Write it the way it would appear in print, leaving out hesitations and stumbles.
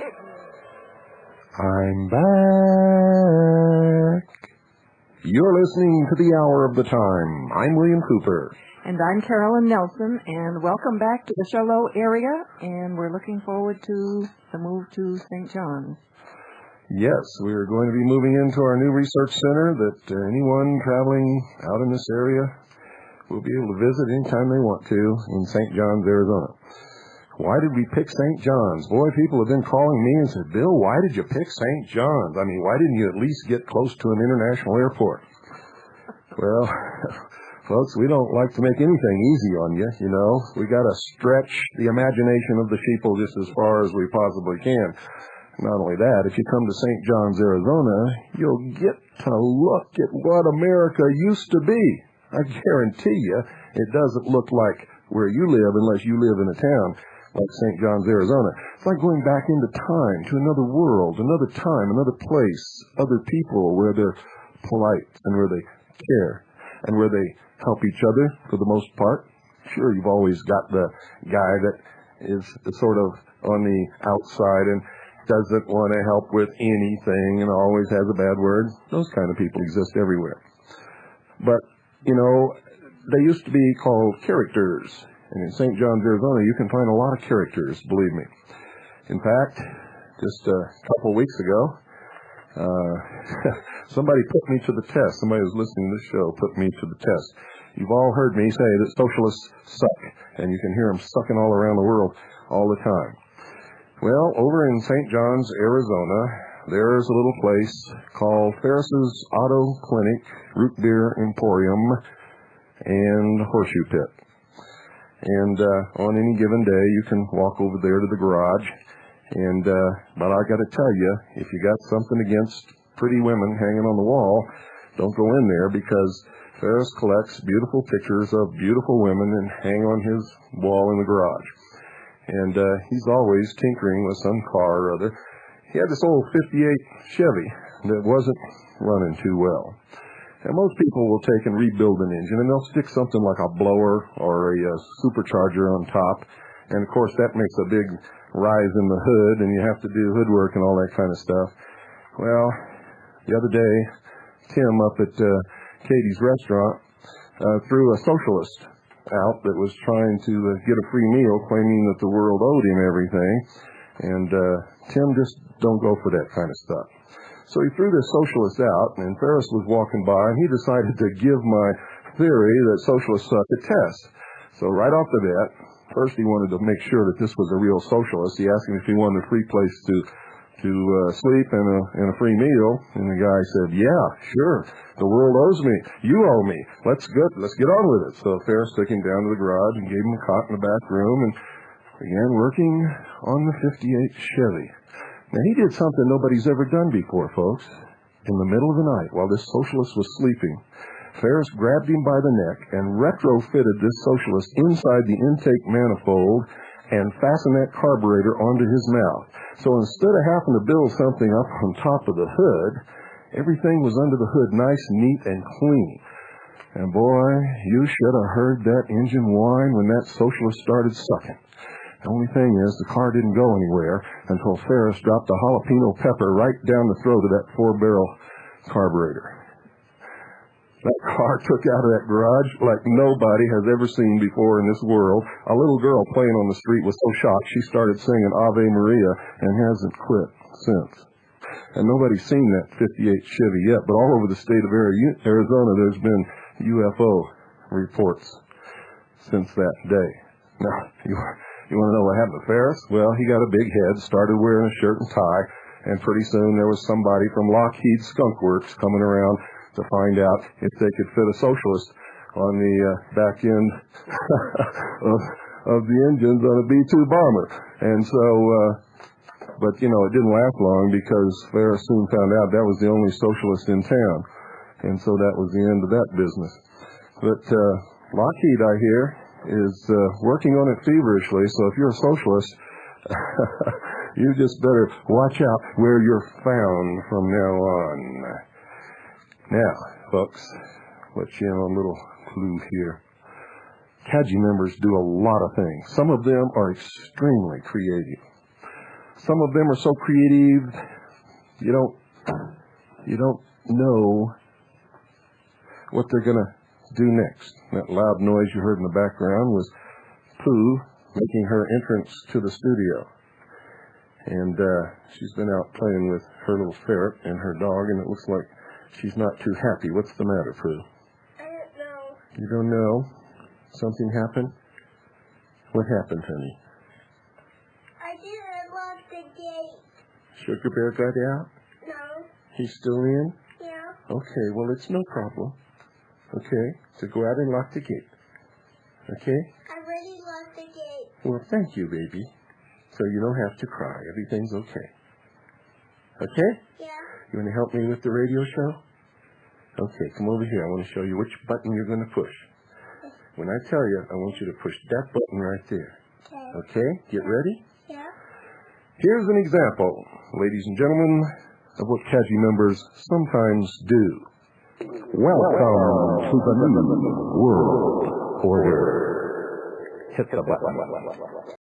I'm back. You're listening to the Hour of the Time. I'm William Cooper. And I'm Carolyn Nelson, and welcome back to the Charlotte area, and we're looking forward to the move to St. John's. Yes, we're going to be moving into our new research center that anyone traveling out in this area will be able to visit anytime they want to in St. John's, Arizona. Why did we pick St. John's? Boy, people have been calling me and said, Bill, why did you pick St. John's? I mean, why didn't you at least get close to an international airport? Well, folks, we don't like to make anything easy on you, you know. We got to stretch the imagination of the people just as far as we possibly can. Not only that, if you come to St. John's, Arizona, you'll get to look at what America used to be. I guarantee you it doesn't look like where you live unless you live in a town like St. John's, Arizona. It's like going back into time, to another world, another time, another place, other people where they're polite and where they care and where they help each other for the most part. Sure, you've always got the guy that is sort of on the outside and doesn't want to help with anything and always has a bad word. Those kind of people exist everywhere. But, you know, they used to be called characters. And in St. John's, Arizona, you can find a lot of characters, believe me. In fact, just a couple of weeks ago, somebody put me to the test. Somebody who's listening to this show put me to the test. You've all heard me say that socialists suck, and you can hear them sucking all around the world all the time. Well, over in St. John's, Arizona, there's a little place called Ferris's Auto Clinic, Root Beer Emporium, and Horseshoe Pit. And on any given day, you can walk over there to the garage. And but I got to tell you, if you got something against pretty women hanging on the wall, don't go in there, because Ferris collects beautiful pictures of beautiful women and hang on his wall in the garage. And he's always tinkering with some car or other. He had this old 58 Chevy that wasn't running too well. And most people will take and rebuild an engine, and they'll stick something like a blower or a supercharger on top. And, of course, that makes a big rise in the hood, and you have to do hood work and all that kind of stuff. Well, the other day, Tim up at Katie's restaurant threw a socialist out that was trying to get a free meal, claiming that the world owed him everything. And Tim just don't go for that kind of stuff. So he threw this socialist out, and Ferris was walking by, and he decided to give my theory that socialists suck a test. So right off the bat, first he wanted to make sure that this was a real socialist. He asked him if he wanted a free place to sleep and a free meal, and the guy said, yeah, sure, the world owes me, you owe me, let's get on with it. So Ferris took him down to the garage and gave him a cot in the back room and began working on the 58 Chevy. Now, he did something nobody's ever done before, folks. In the middle of the night, while this socialist was sleeping, Ferris grabbed him by the neck and retrofitted this socialist inside the intake manifold and fastened that carburetor onto his mouth. So instead of having to build something up on top of the hood, everything was under the hood nice, neat, and clean. And boy, you should have heard that engine whine when that socialist started sucking. The only thing is, the car didn't go anywhere until Ferris dropped a jalapeno pepper right down the throat of that 4-barrel carburetor. That car took out of that garage like nobody has ever seen before in this world. A little girl playing on the street was so shocked she started singing Ave Maria and hasn't quit since. And nobody's seen that 58 Chevy yet, but all over the state of Arizona there's been UFO reports since that day. Now, you want to know what happened to Ferris? Well, he got a big head, started wearing a shirt and tie, and pretty soon there was somebody from Lockheed Skunk Works coming around to find out if they could fit a socialist on the back end of the engines on a B-2 bomber. And so, but, you know, it didn't last long, because Ferris soon found out that was the only socialist in town. And so that was the end of that business. But Lockheed, I hear, is working on it feverishly, so if you're a socialist, you just better watch out where you're found from now on. Now, folks, let you in on a little clue here. CAGI members do a lot of things. Some of them are extremely creative. Some of them are so creative, you don't know what they're going to do next. That loud noise you heard in the background was Pooh making her entrance to the studio. And she's been out playing with her little ferret and her dog, and it looks like she's not too happy. What's the matter, Pooh? I don't know. You don't know? Something happened? What happened, honey? I didn't lock the gate. Sugar Bear got out? No. He's still in? Yeah. Okay, well, it's no problem. Okay, so go out and lock the gate. Okay? I already locked the gate. Well, thank you, baby. So you don't have to cry. Everything's okay. Okay? Yeah. You want to help me with the radio show? Okay, come over here. I want to show you which button you're going to push. When I tell you, I want you to push that button right there. Okay. Okay? Get ready? Yeah. Here's an example, ladies and gentlemen, of what CAGI members sometimes do. Welcome to the New World Order. Hit the button.